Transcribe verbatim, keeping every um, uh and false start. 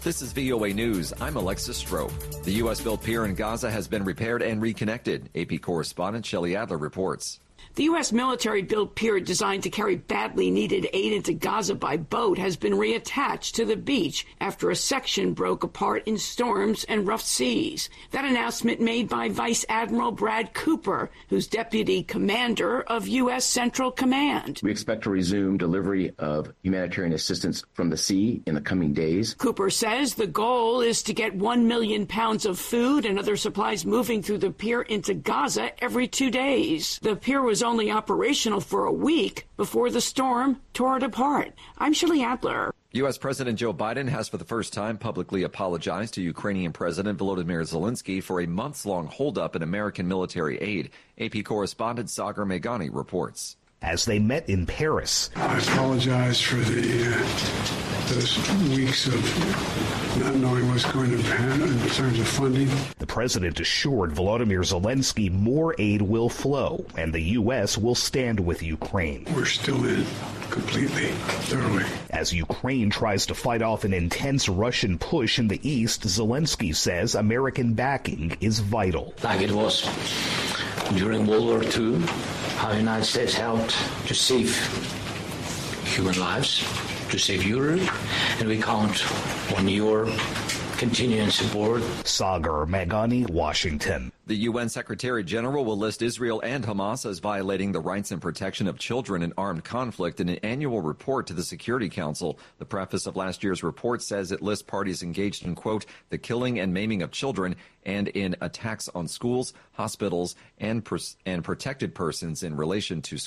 This is V O A News. I'm Alexis Strope. The U S-built pier in Gaza has been repaired and reconnected. A P correspondent Shelley Adler reports. The U S military-built pier designed to carry badly needed aid into Gaza by boat has been reattached to the beach after a section broke apart in storms and rough seas. That announcement made by Vice Admiral Brad Cooper, who's deputy commander of U S Central Command. We expect to resume delivery of humanitarian assistance from the sea in the coming days. Cooper says the goal is to get one million pounds of food and other supplies moving through the pier into Gaza every two days. The pier was only operational for a week before the storm tore it apart. I'm Shelley Adler. U S. President Joe Biden has for the first time publicly apologized to Ukrainian President Volodymyr Zelensky for a months-long holdup in American military aid. A P correspondent Sagar Meghani reports. As they met in Paris, I apologize for the uh, those weeks of not knowing what's going to happen in terms of funding. The president assured Volodymyr Zelensky more aid will flow and the U S will stand with Ukraine. We're still in completely, thoroughly. As Ukraine tries to fight off an intense Russian push in the east, Zelensky says American backing is vital. Like it was during World War Two, how the United States helped to save human lives, to save Europe, and we count on your continuing support. Sagar Meghani, Washington. The U N Secretary General will list Israel and Hamas as violating the rights and protection of children in armed conflict in an annual report to the Security Council. The preface of last year's report says it lists parties engaged in, quote, the killing and maiming of children and in attacks on schools, hospitals, and, pers- and protected persons in relation to schools.